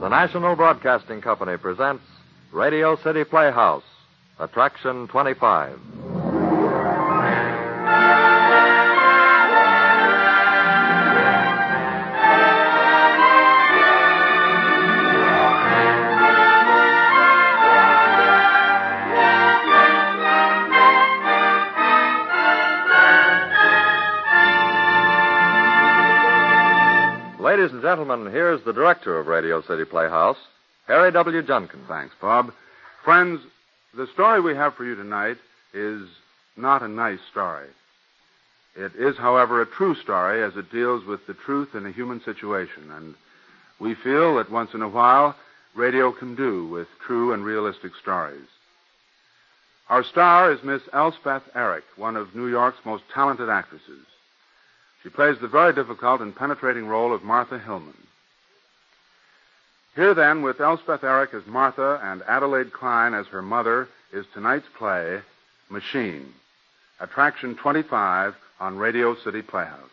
The National Broadcasting Company presents Radio City Playhouse, Attraction 25. Ladies and gentlemen, here's the director of Radio City Playhouse, Harry W. Junkin. Thanks, Bob. Friends, the story we have for you tonight is not a nice story. It is, however, a true story as it deals with the truth in a human situation, and we feel that once in a while, radio can do with true and realistic stories. Our star is Miss Elspeth Eric, one of New York's most talented actresses. She plays the very difficult and penetrating role of Martha Hillman. Here, then, with Elspeth Eric as Martha and Adelaide Klein as her mother, is tonight's play, Machine, Attraction 25 on Radio City Playhouse.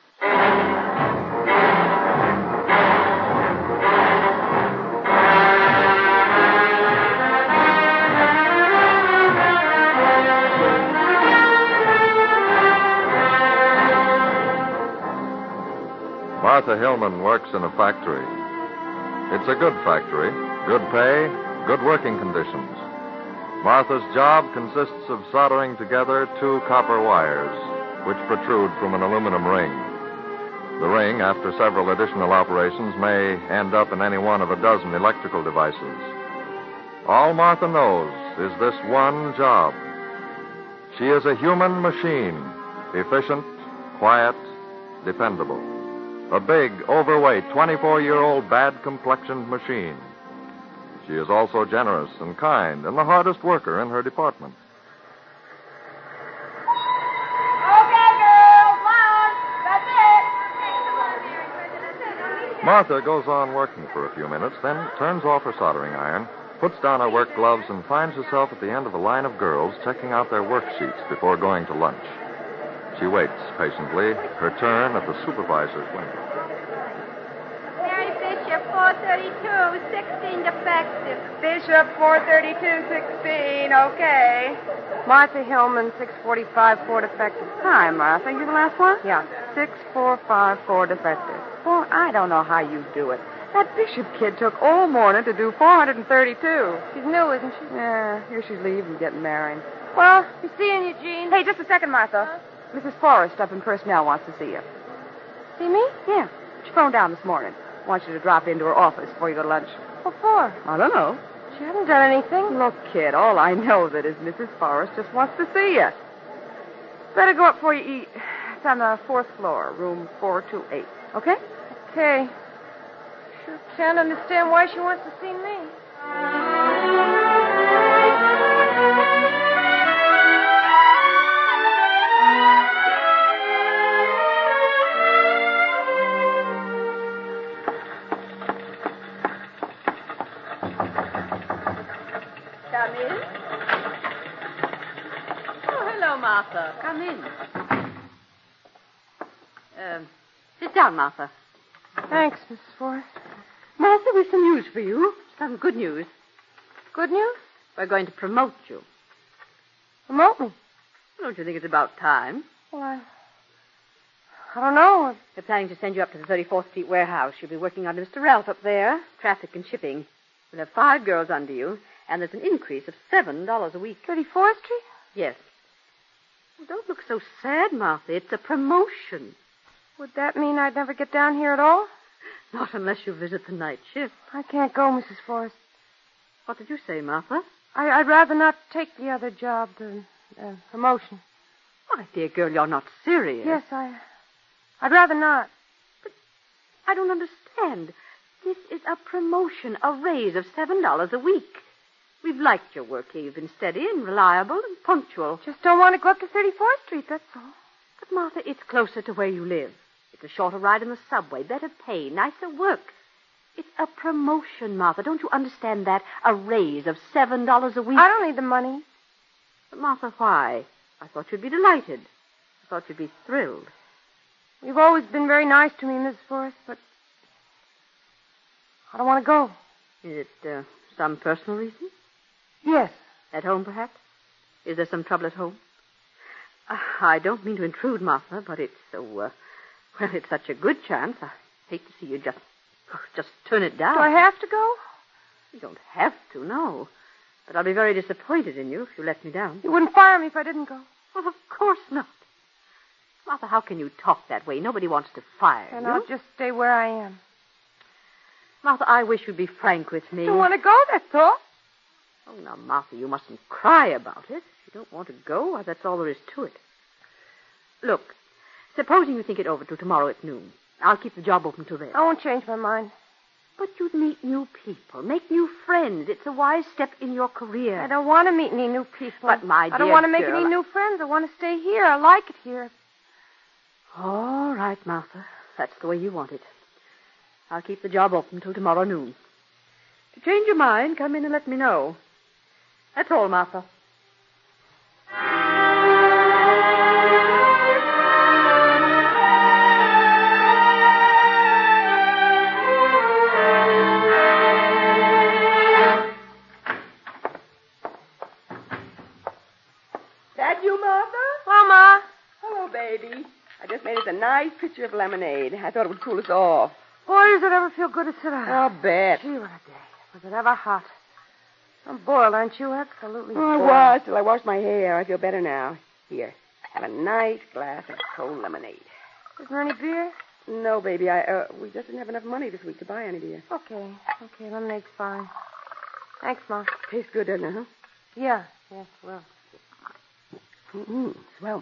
Martha Hillman works in a factory. It's a good factory, good pay, good working conditions. Martha's job consists of soldering together two copper wires, which protrude from an aluminum ring. The ring, after several additional operations, may end up in any one of a dozen electrical devices. All Martha knows is this one job. She is a human machine, efficient, quiet, dependable. A big, overweight, 24-year-old, bad-complexioned machine. She is also generous and kind and the hardest worker in her department. Okay, girls, loud. That's it. Martha goes on working for a few minutes, then turns off her soldering iron, puts down her work gloves, and finds herself at the end of a line of girls checking out their worksheets before going to lunch. She waits patiently, her turn at the supervisor's window. Mary Bishop, 432, 16 defective. Bishop, 432-16, okay. Martha Hillman, 645, 4 defective. Hi, Martha. You the last one? Yeah, 6454 defective. Well, I don't know how you do it. That Bishop kid took all morning to do 432. She's new, isn't she? Yeah, here she's leaving, getting married. Well, be seeing you, Jean. Hey, just a second, Martha. Huh? Mrs. Forrest up in personnel wants to see you. See me? Yeah, she phoned down this morning. Wants you to drop into her office before you go to lunch. What for? I don't know. She hasn't done anything. Look, kid, all I know that is Mrs. Forrest just wants to see you. Better go up before you eat. It's on the 4th floor, room 428. Okay? Okay. Sure can't understand why she wants to see me. Come in. Oh, hello, Martha. Come in. Sit down, Martha. Thanks, Mrs. Forrest. Martha, we've some news for you. Some good news. Good news? We're going to promote you. Promote me. Don't you think it's about time? Well, I don't know. We're planning to send you up to the 34th Street warehouse. You'll be working under Mr. Ralph up there, traffic and shipping. We'll have 5 girls under you, and there's an increase of $7 a week. 34th Street? Yes. Well, don't look so sad, Martha. It's a promotion. Would that mean I'd never get down here at all? Not unless you visit the night shift. I can't go, Mrs. Forrest. What did you say, Martha? I'd rather not take the other job, the promotion. My dear girl, you're not serious. Yes, I'd rather not. But I don't understand. This is a promotion, a raise of $7 a week. We've liked your work here. You've been steady and reliable and punctual. Just don't want to go up to 34th Street, that's all. But, Martha, it's closer to where you live. It's a shorter ride in the subway, better pay, nicer work. It's a promotion, Martha. Don't you understand that? A raise of $7 a week. I don't need the money. But, Martha, why? I thought you'd be delighted. I thought you'd be thrilled. You've always been very nice to me, Miss Forrest, but I don't want to go. Is it some personal reason? Yes. At home, perhaps? Is there some trouble at home? I don't mean to intrude, Martha, but it's so, well, it's such a good chance. I hate to see you just turn it down. Do I have to go? You don't have to, no. But I'll be very disappointed in you if you let me down. You wouldn't fire me if I didn't go. Well, of course not. Martha, how can you talk that way? Nobody wants to fire And you. I'll just stay where I am. Martha, I wish you'd be frank with me. I don't want to go, that's all. Oh, now, Martha, you mustn't cry about it. If you don't want to go, why, that's all there is to it. Look, supposing you think it over till tomorrow at noon. I'll keep the job open till then. I won't change my mind. But you'd meet new people, make new friends. It's a wise step in your career. I don't want to meet any new people. But, my I don't dear want to make girl, any new friends. I want to stay here. I like it here. All right, Martha. That's the way you want it. I'll keep the job open till tomorrow noon. If you change your mind, come in and let me know. That's all, Martha. That you, Martha? Well, Ma. Hello, baby. I just made us a nice pitcher of lemonade. I thought it would cool us off. Boy, does it ever feel good to sit down. I'll bet. Gee, what a day. Was it ever hot? I'm boiled, aren't you? Absolutely Oh, I boiled. was till I washed my hair. I feel better now. Here, have a nice glass of cold lemonade. Isn't there any beer? No, baby, we just didn't have enough money this week to buy any beer. Okay, lemonade's fine. Thanks, Ma. Tastes good, doesn't it, huh? Yeah, yes, well. Mm-hmm. Swell.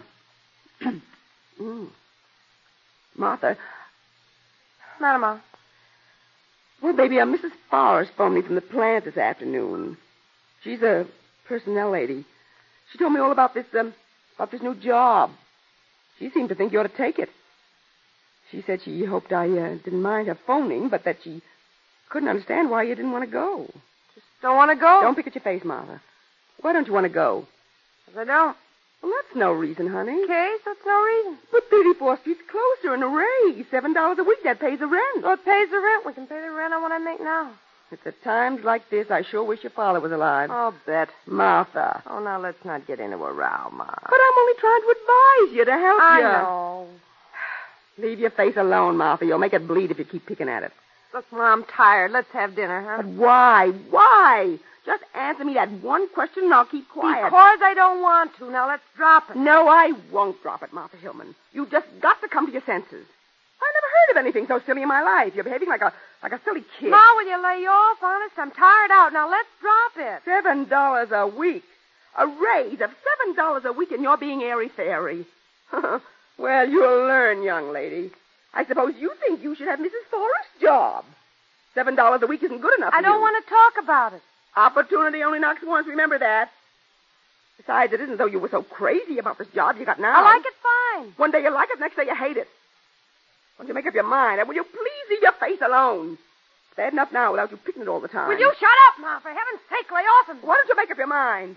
Martha. Matter, Ma. Well, baby, Mrs. Forrest phoned me from the plant this afternoon. She's a personnel lady. She told me all about this new job. She seemed to think you ought to take it. She said she hoped I didn't mind her phoning, but that she couldn't understand why you didn't want to go. Just don't want to go? Don't pick at your face, Martha. Why don't you want to go? 'Cause I don't. Well, that's no reason, honey. Okay, so it's no reason. But 34th Street's closer and a raise. $7 a week, that pays the rent. So it pays the rent. We can pay the rent on what I make now. It's at times like this I sure wish your father was alive. I'll bet. Martha. Oh, now let's not get into a row, Ma. But I'm only trying to advise you, to help I you. know. Leave your face alone, Martha. You'll make it bleed if you keep picking at it. Look, Ma, I'm tired. Let's have dinner, huh? But why? Why? Just answer me that one question and I'll keep quiet. Because I don't want to. Now let's drop it. No, I won't drop it, Martha Hillman. You've just got to come to your senses. I never heard of anything so silly in my life. You're behaving like a silly kid. Ma, will you lay off? Honest, I'm tired out. Now let's drop it. $7 a week. A raise of $7 a week and you're being airy-fairy. Well, you'll learn, young lady. I suppose you think you should have Mrs. Forrest's job. $7 a week isn't good enough for I don't you. want to talk about it. Opportunity only knocks once. Remember that. Besides, it isn't though you were so crazy about this job you got now. I like it fine. One day you like it, next day you hate it. Why don't you make up your mind? And will you please leave your face alone? It's bad enough now without you picking it all the time. Will you shut up, Ma? For heaven's sake, lay off and... Why don't you make up your mind?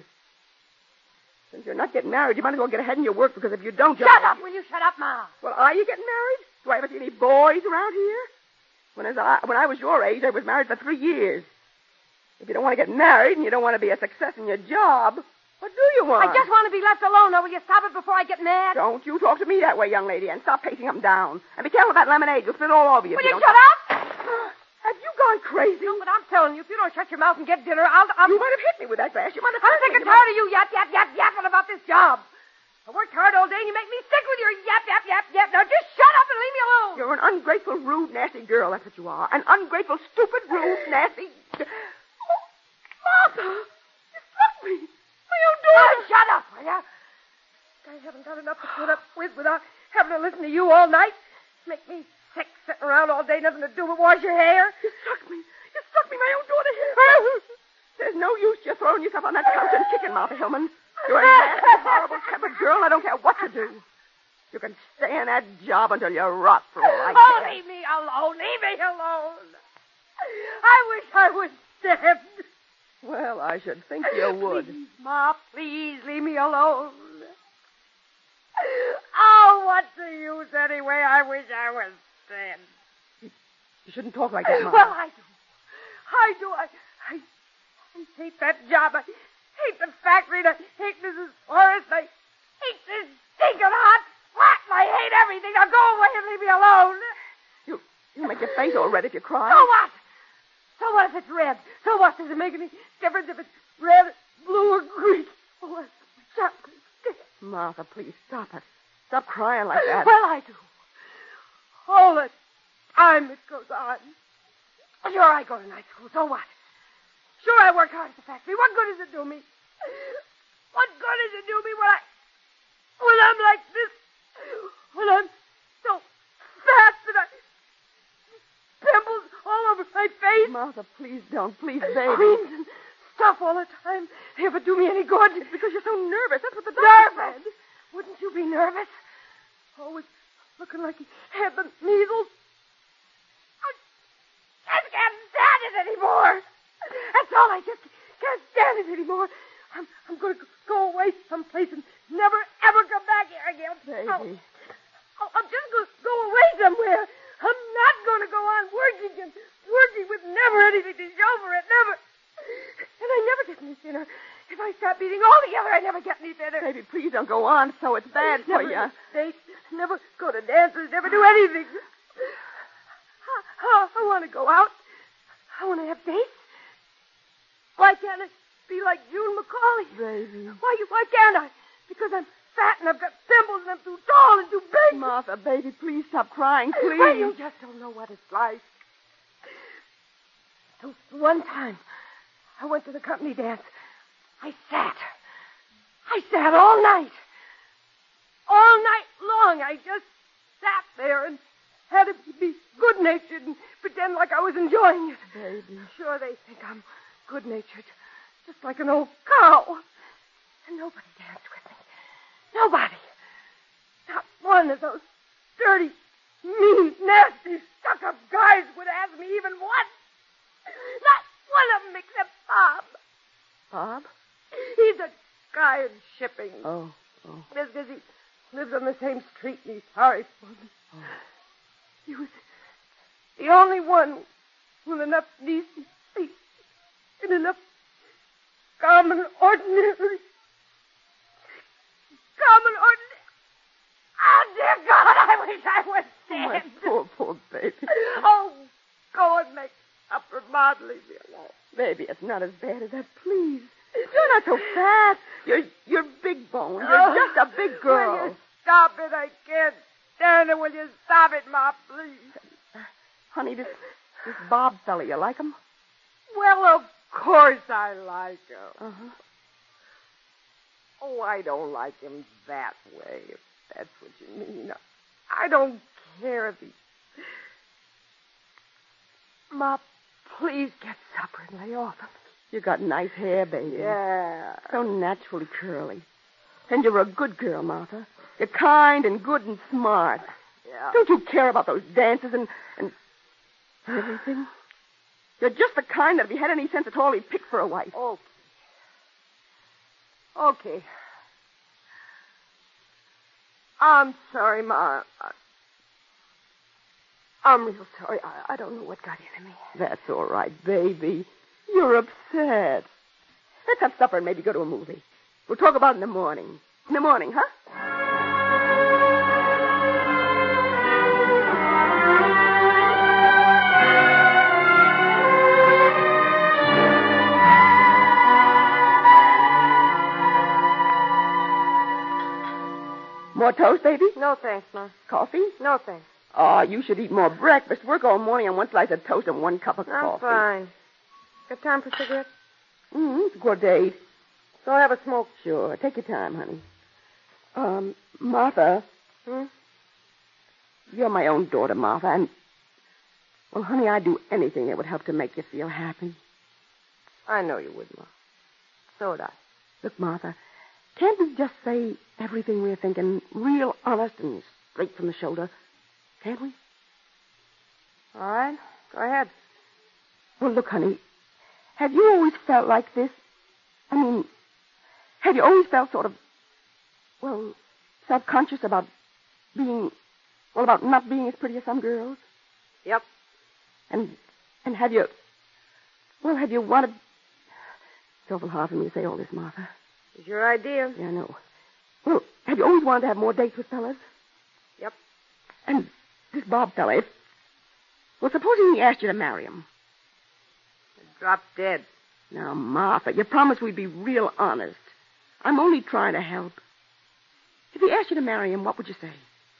Since you're not getting married, you might as well get ahead in your work, because if you don't... Shut up! Will you shut up, Ma? Well, are you getting married? Do I ever see any boys around here? When I was your age, I was married for 3 years. If you don't want to get married and you don't want to be a success in your job, what do you want? I just want to be left alone. Now, will you stop it before I get mad? Don't you talk to me that way, young lady, and stop pacing up and down. And be careful with that lemonade. You'll spill it all over you. Will you shut up? Have you gone crazy? No, but I'm telling you, if you don't shut your mouth and get dinner, I'll... You might have hit me with that glass. You might have I'm hurt sick me. and tired of you yapping about this job. I worked hard all day and you make me sick with your yap. Now just shut up and leave me alone. You're an ungrateful, rude, nasty girl. That's what you are. An ungrateful, stupid, rude, nasty... Oh, Martha! You struck me. My own daughter. Now, shut up, will ya? I haven't got enough to put up with without having to listen to you all night. Make me sick sitting around all day, nothing to do but wash your hair. You struck me. You struck me, my own daughter here. There's no use you throwing yourself on that couch and kicking, Martha Hillman. You're a nasty, horrible-tempered girl. I don't care what you do. You can stay in that job until you rot for all I Oh, care. leave me alone. Leave me alone. I wish I was dead. Well, I should think you would. Please, Ma, please leave me alone. Oh, what's the use anyway? I wish I was dead. You shouldn't talk like that, Martha. Well, I do. I hate that job. I hate the factory. And I hate Mrs. Forrest. I hate this stinking hot flat. And I hate everything. Now go away and leave me alone. You make your face all red if you cry. So what? So what if it's red? So what? Does it make any difference if it's red, blue, or green? Oh, it's just... Martha, please stop it. Stop crying like that. Well, I do. All the time it goes on. Sure, I go to night school. So what? Sure, I work hard at the factory. What good does it do me? What good does it do me when I'm like this? When I'm so fat that I... pimples all over my face. Martha, please don't. Please, baby. Creams and stuff all the time. They ever do me any good? It's because you're so nervous. That's what the doctor Nervous? said. Wouldn't you be nervous? Always looking like he had the measles. I just can't stand it anymore. That's all. I just can't stand it anymore. I'm going to go away someplace and never, ever come back here again. Baby. I'm just going to go away somewhere. I'm not going to go on working with never anything to show for it. Never. And I never get any thinner. If I stop eating altogether, I never get any thinner. Baby, please don't go on so it's bad for you. Dates, never go to dances, never do anything. I want to go out. I want to have dates. Why can't it be like June McCauley? Baby. Why can't I? Because I'm fat and I've got pimples and I'm too tall and too big. Martha, baby, please stop crying, please. Well, you just don't know what it's like. So one time, I went to the company dance. I sat all night. All night long, I just sat there and had to be good-natured and pretend like I was enjoying it. Baby. Sure, they think I'm good-natured, just like an old cow. And nobody danced with me. Nobody. Not one of those dirty, mean, nasty, stuck-up guys would ask me even once. Not one of them except Bob. Bob? He's a guy in shipping. Oh. Just because he lives on the same street and he's sorry for me. Oh. He was the only one with enough decency and enough common ordinary. Oh, dear God, I wish I was dead. Oh, poor baby. Oh, go and make up for Maud, leave me alone. Baby, it's not as bad as that, please. You're not so fat. You're big boned. You're just a big girl. Will you stop it? I can't stand it. Will you stop it, Ma, please? Honey, this Bob fella, you like him? Well, of course I like him. Uh-huh. Oh, I don't like him that way, if that's what you mean. I don't care if he... Ma, please get supper and lay off him. You got nice hair, baby. Yeah. So naturally curly. And you're a good girl, Martha. You're kind and good and smart. Yeah. Don't you care about those dances and everything? You're just the kind that if he had any sense at all, he'd pick for a wife. Okay. I'm sorry, Ma. I'm real sorry. I don't know what got into me. That's all right, baby. You're upset. Let's have supper and maybe go to a movie. We'll talk about it in the morning. In the morning, huh? More toast, baby? No, thanks, Ma. Coffee? No, thanks. Oh, you should eat more breakfast. Work all morning on one slice of toast and 1 cup of coffee. I'm fine. Got time for cigarettes? It's a good date. So I'll have a smoke. Sure. Take your time, honey. Martha. You're my own daughter, Martha, and... Well, honey, I'd do anything that would help to make you feel happy. I know you would, Ma. So would I. Look, Martha, can't we just say everything we're thinking real honest and straight from the shoulder? Can't we? All right. Go ahead. Well, look, honey, have you always felt like this? I mean, have you always felt sort of, well, self-conscious about about not being as pretty as some girls? Yep. And have you, Well, have you wanted... It's awful hard for me to say all this, Martha. It's your idea. Yeah, I know. Well, have you always wanted to have more dates with fellas? Yep. And this Bob fella, well, supposing he asked you to marry him. Drop dead. Now, Martha, you promised we'd be real honest. I'm only trying to help. If he asked you to marry him, what would you say?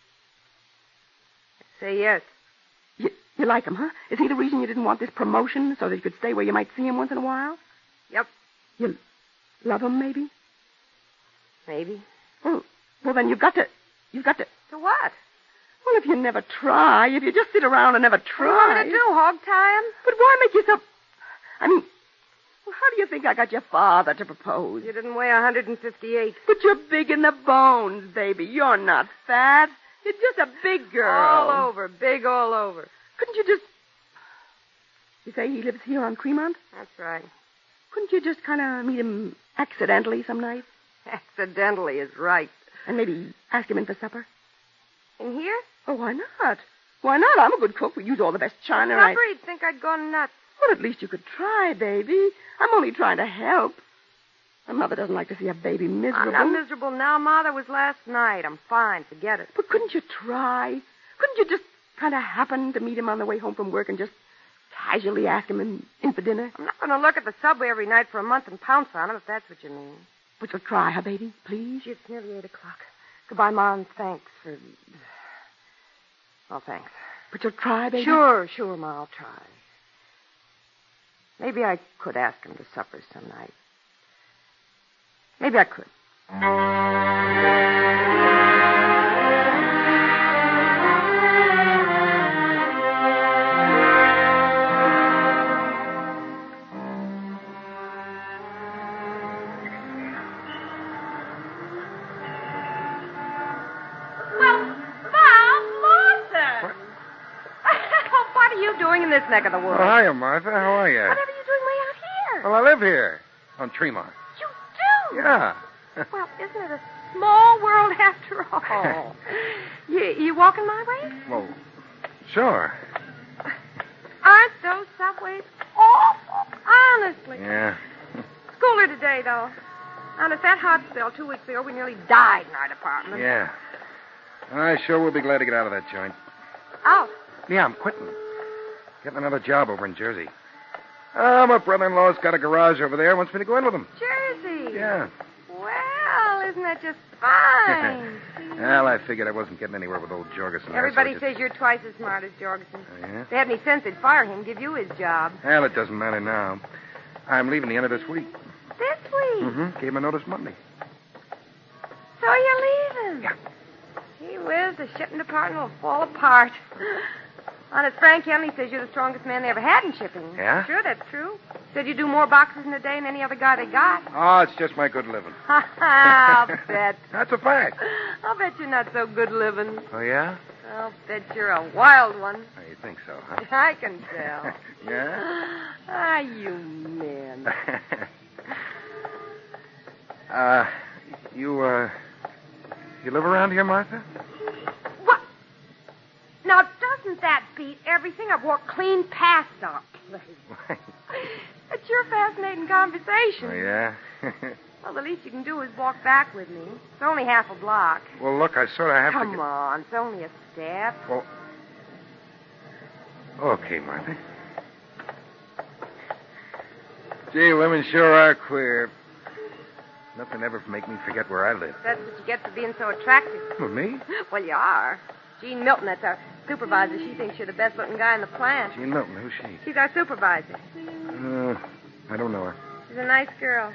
Say yes. You like him, huh? Is he the reason you didn't want this promotion, so that you could stay where you might see him once in a while? Yep. You love him, maybe? Maybe. Well, then you've got to... To what? Well, if you never try, if you just sit around and never try... What do you want me to do, hog tie him? But why make yourself... I mean, well, how do you think I got your father to propose? You didn't weigh 158. But you're big in the bones, baby. You're not fat. You're just a big girl. All over. Big all over. Couldn't you just... You say he lives here on Cremont? That's right. Couldn't you just kind of meet him accidentally some night? Accidentally is right. And maybe ask him in for supper? In here? Oh, why not? Why not? I'm a good cook. We use all the best china. Supper, he'd think I'd gone nuts. Well, at least you could try, baby. I'm only trying to help. My mother doesn't like to see a baby miserable. I'm not miserable now, Ma. That was last night. I'm fine. Forget it. But couldn't you try? Couldn't you just kind of happen to meet him on the way home from work and just casually ask him in for dinner? I'm not going to look at the subway every night for a month and pounce on him, if that's what you mean. But you'll try, huh, baby? Please? Gee, it's nearly 8 o'clock. Goodbye, Ma, and thanks for... Well, thanks. But you'll try, baby? Sure, Ma, I'll try. Maybe I could ask him to supper some night. Maybe I could. This neck of the world. Oh, hiya, Martha. How are you? Whatever are you doing way out here? Well, I live here on Tremont. You do? Yeah. Well, isn't it a small world after all? you walking my way? Well, sure. Aren't those subways awful? Honestly. Yeah. Cooler today, though. Honest, that hot spell 2 weeks ago, we nearly died in our department. Yeah. I sure will be glad to get out of that joint. Out? Yeah, I'm quitting. Getting another job over in Jersey. My brother-in-law's got a garage over there. Wants me to go in with him. Jersey? Yeah. Well, isn't that just fine? Well, I figured I wasn't getting anywhere with old Jorgensen. Everybody says you're twice as smart as Jorgensen. Oh, yeah? If they had any sense, they'd fire him, give you his job. Well, it doesn't matter now. I'm leaving the end of this week. This week? Mm-hmm. Gave my notice Monday. So you're leaving? Yeah. Gee whiz, the shipping department will fall apart. Honest, Frank Henley says you're the strongest man they ever had in shipping. Yeah? Sure, that's true. Said you do more boxes in a day than any other guy they got. Oh, it's just my good living. I'll bet. That's a fact. I'll bet you're not so good living. Oh, yeah? I'll bet you're a wild one. Oh, you think so, huh? I can tell. Yeah? Ah, you men. You live around here, Martha? What? Now, doesn't that beat everything? I've walked clean past our place. It's your fascinating conversation. Oh, yeah? Well, the least you can do is walk back with me. It's only half a block. Well, look, I sort of have Come to... on, it's only a step. Well... Okay, Martha. Gee, women sure are queer. Nothing ever make me forget where I live. That's what you get for being so attractive. Well, me? Well, you are. Jean Milton, that's our supervisor. She thinks you're the best-looking guy in the plant. Jean Milton, who's she? She's our supervisor. I don't know her. She's a nice girl.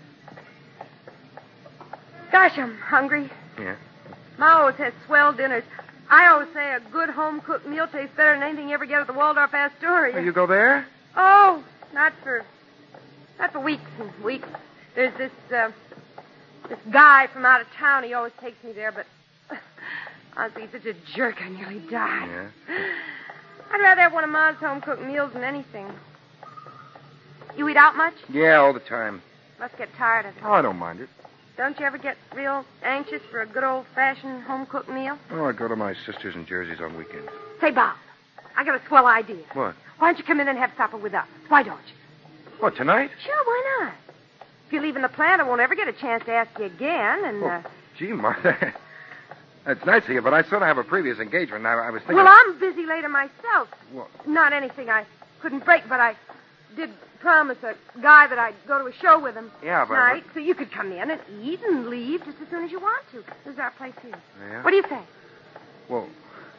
Gosh, I'm hungry. Yeah? Ma always has swell dinners. I always say a good home-cooked meal tastes better than anything you ever get at the Waldorf Astoria. Oh, you go there? Oh, not for weeks and weeks. There's this guy from out of town. He always takes me there, but honestly, he's such a jerk, I nearly died. Yeah? I'd rather have one of Ma's home-cooked meals than anything. You eat out much? Yeah, all the time. Must get tired of it. Oh, I don't mind it. Don't you ever get real anxious for a good old-fashioned home-cooked meal? Oh, I go to my sister's in Jersey's on weekends. Say, Bob, I got a swell idea. What? Why don't you come in and have supper with us? Why don't you? What, tonight? Sure, why not? If you leave in the plant, I won't ever get a chance to ask you again, and, Gee, Martha. That's nice of you, but I sort of have a previous engagement. I was thinking... Well, I'm busy later myself. Well- Not anything I couldn't break, but I did promise a guy that I'd go to a show with him tonight, so you could come in and eat and leave just as soon as you want to. There's our place here. Yeah? What do you say? Well,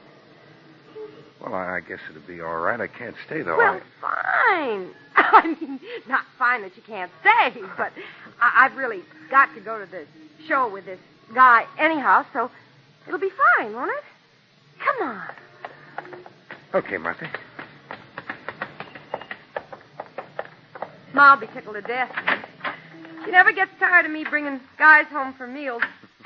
I guess it'd be all right. I can't stay, though. Well, fine. I mean, not fine that you can't stay, but I've really got to go to the show with this guy anyhow, so it'll be fine, won't it? Come on. Okay, Martha. Ma'll be tickled to death. She never gets tired of me bringing guys home for meals.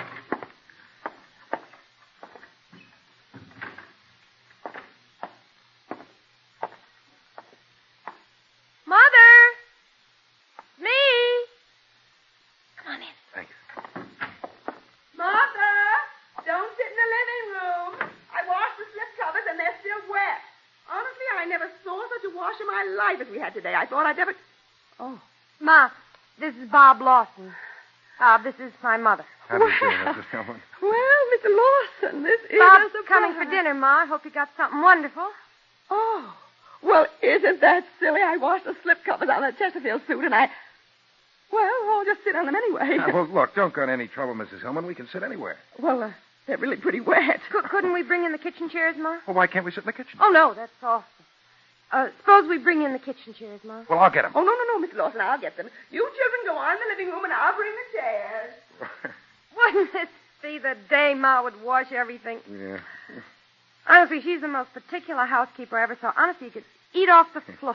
Mother! Me! Come on in. Thanks. Martha, don't sit in the living room. I washed the slip covers and they're still wet. Honestly, I never saw such a wash in my life as we had today. I thought I'd never... Oh. Ma, this is Bob Lawson. Bob, this is my mother. How do you do, Mrs. Hillman? Well, Mr. Lawson, this is Bob's a surprise. coming for dinner, Ma. I hope you got something wonderful. Oh. Well, isn't that silly? I washed the slip covers on the Chesterfield suit and Well, I'll just sit on them anyway. Well, look, don't go to any trouble, Mrs. Hillman. We can sit anywhere. Well, they're really pretty wet. Couldn't we bring in the kitchen chairs, Ma? Well, why can't we sit in the kitchen? Oh, no, that's awful. Suppose we bring in the kitchen chairs, Ma. Well, I'll get them. Oh, no, Mr. Lawson, I'll get them. You children go on in the living room and I'll bring the chairs. Wouldn't this be the day Ma would wash everything? Yeah. Honestly, she's the most particular housekeeper I ever saw. Honestly, you could eat off the floor.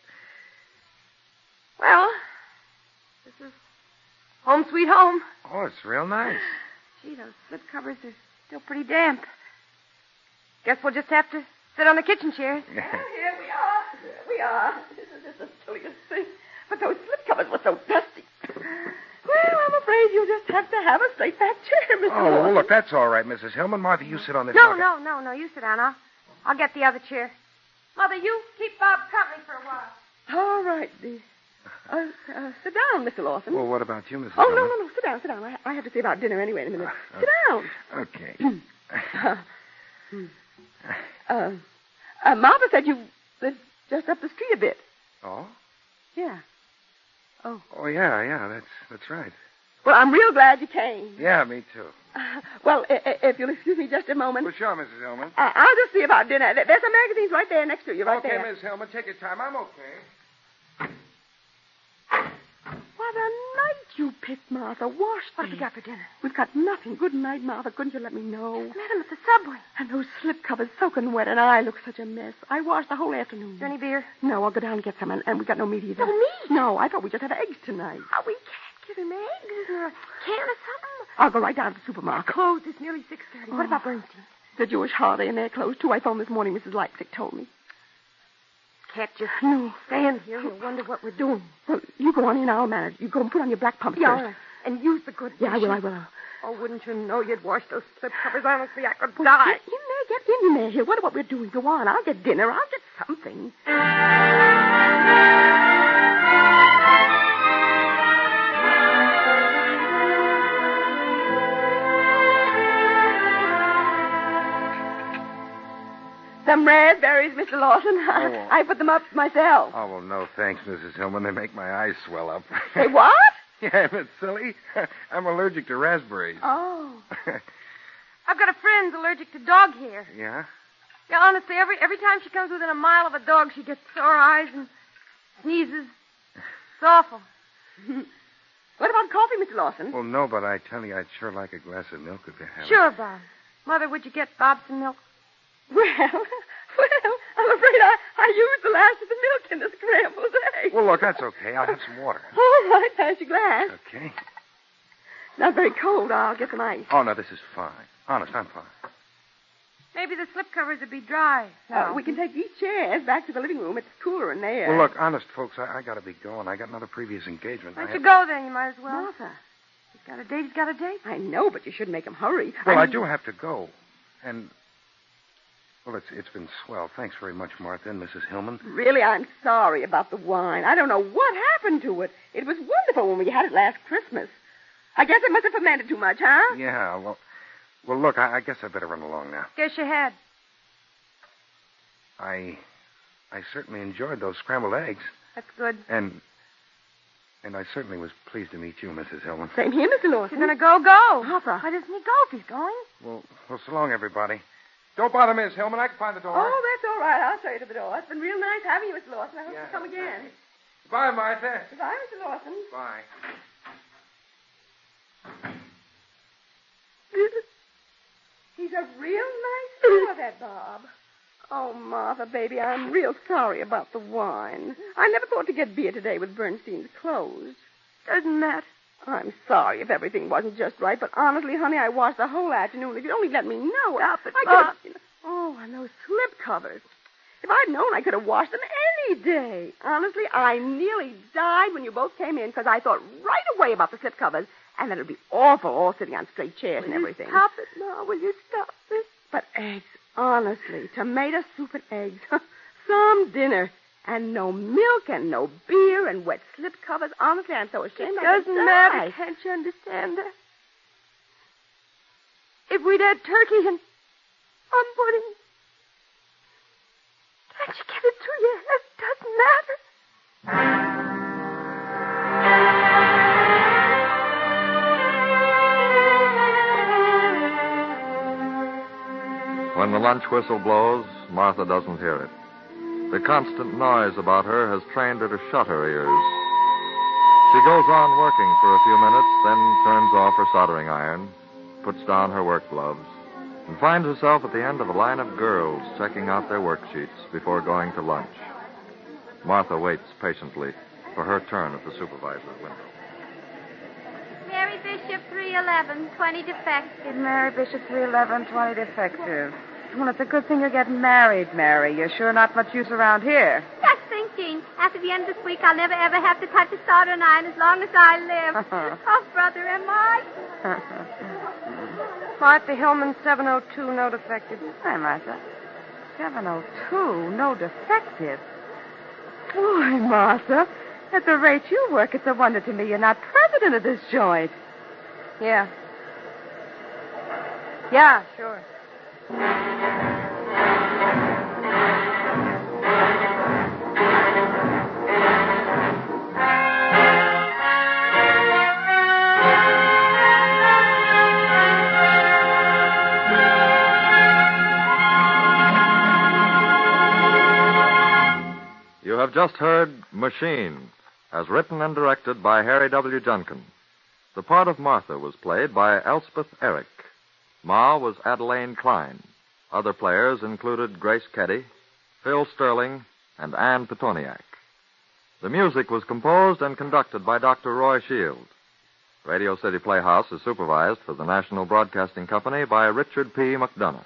Well, this is home sweet home. Oh, it's real nice. Gee, those slip covers are still pretty damp. Guess we'll just have to sit on the kitchen chairs. Yeah. Here we are. This is just the silliest thing. But those slip covers were so dusty. Well, I'm afraid you'll just have to have a straight back chair, Mr. Oh, Lawson. well, look, that's all right, Mrs. Hillman. Martha, you sit on this No, bucket. no. You sit down. I'll get the other chair. Mother, you keep Bob company for a while. All right, dear. Sit down, Mr. Lawson. Well, what about you, Mrs. Oh, Hillman? no. Sit down. I have to see about dinner anyway in a minute. Sit down. Okay. Martha said you lived just up the street a bit. Oh? Yeah. Oh. Oh, yeah, that's right. Well, I'm real glad you came. Yeah, me too. Well, if you'll excuse me just a moment. Well, sure, Mrs. Hillman. I'll just see about dinner. There's some magazines right there next to you, right there. Okay, Miss Hillman, take your time. I'm okay. What a night you picked, Martha. Wash What have you got for dinner? We've got nothing. Good night, Martha. Couldn't you let me know? Met him at the subway. And those slip covers soaking wet, and I look such a mess. I washed the whole afternoon. Is there any beer? No, I'll go down and get some, and we got no meat either. No meat? No, I thought we'd just have eggs tonight. Oh, we can't give him eggs. Isn't there a can or something? I'll go right down to the supermarket. Closed. It's nearly 6:30. What about Bernstein? The Jewish holiday, and they're closed, too. I phoned this morning. Mrs. Leipzig told me. Can't just stand here and wonder what we're doing. Well, you go on in. I'll manage. You go and put on your black pumps Yeah, first. all right. And use the good Yeah, I dishes. will. Oh, wouldn't you know you'd wash those slip covers? Honestly, I could die. Get in there here. What we're doing? Go on. I'll get dinner. I'll get something. Some raspberries, Mr. Lawson. well. I put them up myself. Oh, well, no thanks, Mrs. Hillman. They make my eyes swell up. Say what? Yeah, that's silly. I'm allergic to raspberries. Oh. I've got a friend who's allergic to dog hair. Yeah? Yeah, honestly, every time she comes within a mile of a dog, she gets sore eyes and sneezes. It's awful. What about coffee, Mr. Lawson? Well, no, but I tell you, I'd sure like a glass of milk if you have it. Sure, Bob. Mother, would you get Bob some milk? Well, I'm afraid I used the last of the milk in the scrambled eggs. Well, look, that's okay. I'll have some water. All right, pass your glass. Okay. Not very cold. I'll get some ice. Oh, no, this is fine. Honest, I'm fine. Maybe the slip covers would be dry. No. We can take these chairs back to the living room. It's cooler in there. Well, look, honest, folks, I got to be going. I got another previous engagement. Why don't you go then? You might as well. Martha. He's got a date. He's got a date. I know, but you shouldn't make him hurry. Well, I mean- do have to go. And, Well, it's been swell. Thanks very much, Martha and Mrs. Hillman. Really, I'm sorry about the wine. I don't know what happened to it. It was wonderful when we had it last Christmas. I guess it must have fermented too much, huh? Yeah, well, look, I guess I better run along now. Guess you had. I certainly enjoyed those scrambled eggs. That's good. And I certainly was pleased to meet you, Mrs. Hillman. Same here, Mr. Lawson. You're going to go. Papa. Why doesn't he go if he's going? Well, so long, everybody. Don't bother Miss Hillman. I can find the door. Oh, that's all right. I'll show you to the door. It's been real nice having you, Mr. Lawson. I hope you'll come again. Bye, Martha. Goodbye, Mr. Lawson. Bye. He's a real nice fellow, that Bob. Oh, Martha, baby, I'm real sorry about the wine. I never thought to get beer today with Bernstein's closed. Doesn't matter. I'm sorry if everything wasn't just right, but honestly, honey, I watched the whole afternoon. If you'd only let me know. Stop it, I Bob. Oh, and those slip covers. If I'd known, I could have washed them any day. Honestly, I nearly died when you both came in because I thought right away about the slip covers and that it would be awful all sitting on straight chairs and everything. Stop it, Ma. Will you stop this? But eggs, honestly, tomato soup and eggs. Some dinner. And no milk and no beer and wet slip covers. Honestly, I'm so ashamed. It doesn't matter. Can't you understand that? If we'd had turkey and pudding, can't you get it through your head? It doesn't matter. When the lunch whistle blows, Martha doesn't hear it. The constant noise about her has trained her to shut her ears. She goes on working for a few minutes, then turns off her soldering iron, puts down her work gloves, and finds herself at the end of a line of girls checking out their worksheets before going to lunch. Martha waits patiently for her turn at the supervisor's window. Mary Bishop, 311, 20 defective. Mary Bishop, 311, 20 defective. Well, it's a good thing you're getting married, Mary. You're sure not much use around here. Just thinking, after the end of this week, I'll never ever have to touch a soldering iron as long as I live. Oh, brother, am I? Martha Hillman, 702, no defective. Hi, Martha. 702, no defective. Boy, Martha, at the rate you work, it's a wonder to me you're not president of this joint. Yeah. Yeah, sure. You have just heard Machine, as written and directed by Harry W. Junkin. The part of Martha was played by Elspeth Eric. Ma was Adelaine Klein. Other players included Grace Keddy, Phil Sterling, and Ann Petoniak. The music was composed and conducted by Dr. Roy Shield. Radio City Playhouse is supervised for the National Broadcasting Company by Richard P. McDonough.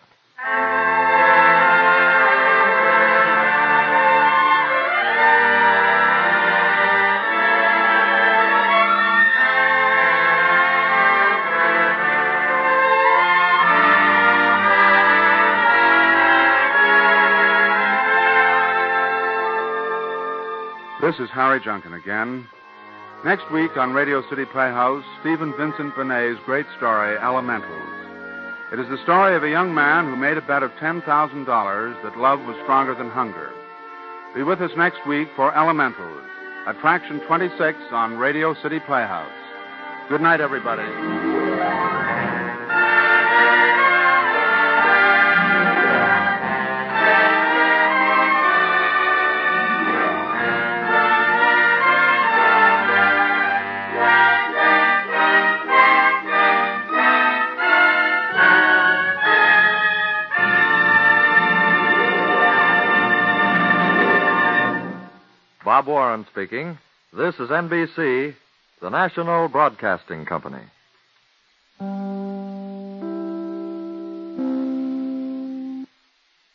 This is Harry Junkin again. Next week on Radio City Playhouse, Stephen Vincent Benet's great story, Elementals. It is the story of a young man who made a bet of $10,000 that love was stronger than hunger. Be with us next week for Elementals, Attraction 26 on Radio City Playhouse. Good night, everybody. Bob Warren speaking. This is NBC, the National Broadcasting Company.